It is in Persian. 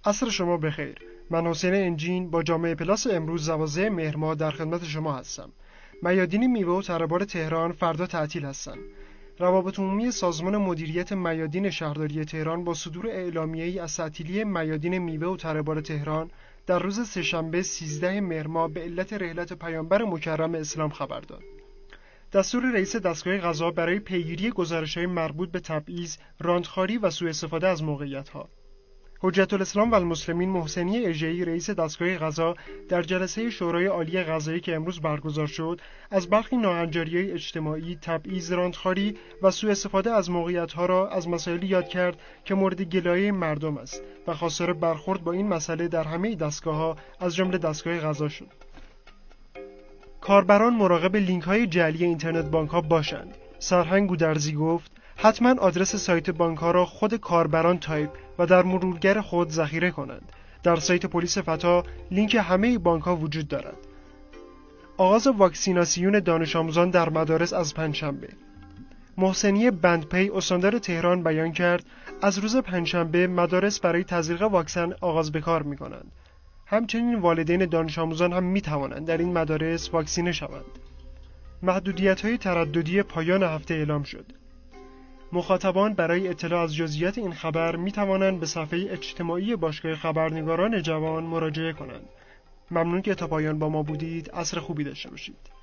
عصر شما بخیر. من حسین انجین با جامعه پلاس امروز 12 مهر ماه در خدمت شما هستم. میادین میوه و تره‌بار تهران فردا تعطیل هستند. روابط عمومی سازمان مدیریت میادین شهرداری تهران با صدور اعلامیه‌ای از تعطیلی میادین میوه و تره‌بار تهران در روز سه‌شنبه 13 مهر ماه به علت رحلت پیامبر مکرم اسلام خبر داد. دستور رئیس دستگاه قضا برای پیگیری گزارش‌های مربوط به تبعیض، راندخواری و سوء استفاده از موقعیت‌ها. حجت الاسلام و المسلمین محسنی اژه‌ای رئیس دستگاه قضا در جلسه شورای عالی قضایی که امروز برگزار شد از برخی ناهنجاری‌های اجتماعی، تبعیض، راندخواری و سوء استفاده از موقعیت‌ها را از مسائلی یاد کرد که مورد گلایه مردم است و خواستار برخورد با این مسئله در همه دستگاه‌ها از جمله دستگاه قضا شد. کاربران مراقب لینک‌های جعلی اینترنت بانک‌ها باشند. سرهنگ گودرزی گفت حتما آدرس سایت بانک‌ها را خود کاربران تایپ و در مرورگر خود ذخیره کنند. در سایت پلیس فتا لینک همه بانک‌ها وجود دارد. آغاز واکسیناسیون دانش آموزان در مدارس از پنجشنبه. محسنی بندپی استاندار تهران بیان کرد از روز پنجشنبه مدارس برای تزریق واکسن آغاز به کار می‌کنند. همچنین والدین دانش آموزان هم می‌توانند در این مدارس واکسینه شوند. محدودیت‌های ترددی پایان هفته اعلام شد. مخاطبان برای اطلاع از جزئیات این خبر می توانند به صفحه اجتماعی باشگاه خبرنگاران جوان مراجعه کنند. ممنون که تا پایان با ما بودید. عصر خوبی داشته باشید.